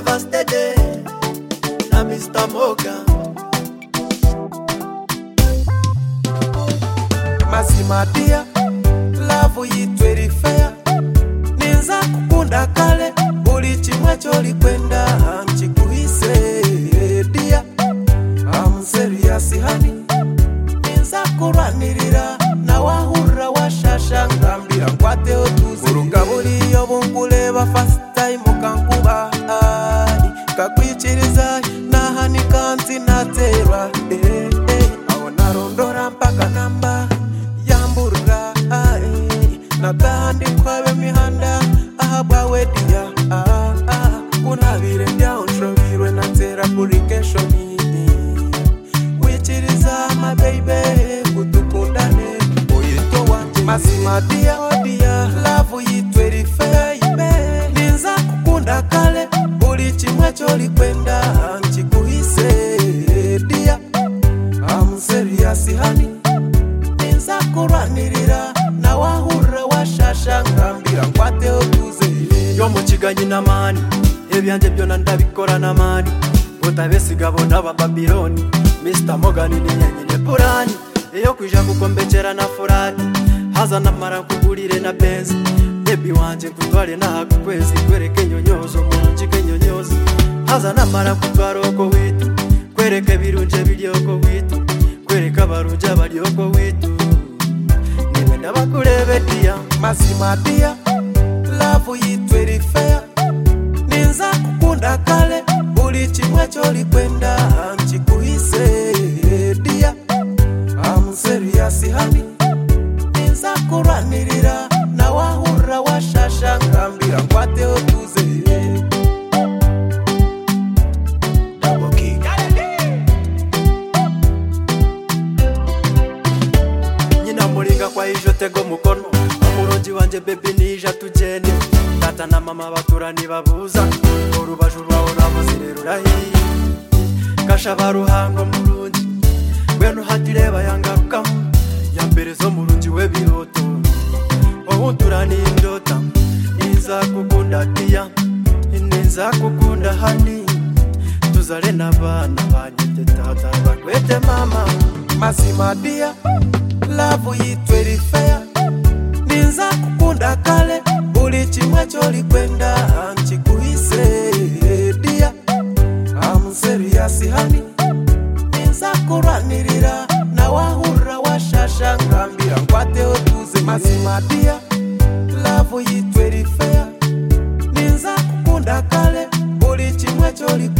first day na Mr. Morgan. Mazima dia love yitweri fair ninza kukunda kale buli kimwe cyoli kwenda nkikuhise dia I'm serious honey ninza kuranirira na wahura washasha ngambira nkwate otuzi uruga buli obunguleba first time kankuba kakwikiriza nahani kanti naterwa aho narondora mpaka namba yamburura nakandi kwabe mihanda ahabwawe dia kunabire byaonshobirwe natera application wikiriza my baby kutukundane oyito wanje mazima dia love yitweri fair ninza kukunda kale buli kimwe cyoli kwenda nkikuhise dia I'm serious honey ninza kuranirira na wahura washasha ngambira nkwate otuze yo mukiganyi namani ebyanje byona ndabikora namani utabesiga n'aba Babiloni Mr. Morgan ni nyenyine purani iyo kwija kukombekera na furati haza namara kugurire na benzi baby wanje kutware na kwezi kwereke nyonyozo munji kenyonyozo haza namara kutwara oko witu kwereke birunje biryoko witu kwereka barunja baryoko witu niwe nabakurebe dia mazima dia love yitweri fair ninza kukunda kale buli kimwe cyoli kwenda nkikuhise dia I'm serious honey ninza kuranirira na wahura washasha ngambira nkwate otuze double king nyina mulinga kwa ijo tego mukono umuronji wanje baby nija tujene tata na mama baturani babuza urubaju rwawo nabuzirerurahi kasha baruhango murunji bwenu hatireba yangaruka yambere zo murunji webiroto ohunturani indota ninza kukunda dia ninza kukunda hani tuzale nabana banyete tata bakwete mama mazima dia love yitweri fair ninza kukunda kale buli kimwe cyoli kwenda nkikuhise dia I'm serious honey ninza kuranirira na wahura washasha ngambira nkwate otuze mazima dia love yitweri fair ninza kukunda kale buli kimwe cyoli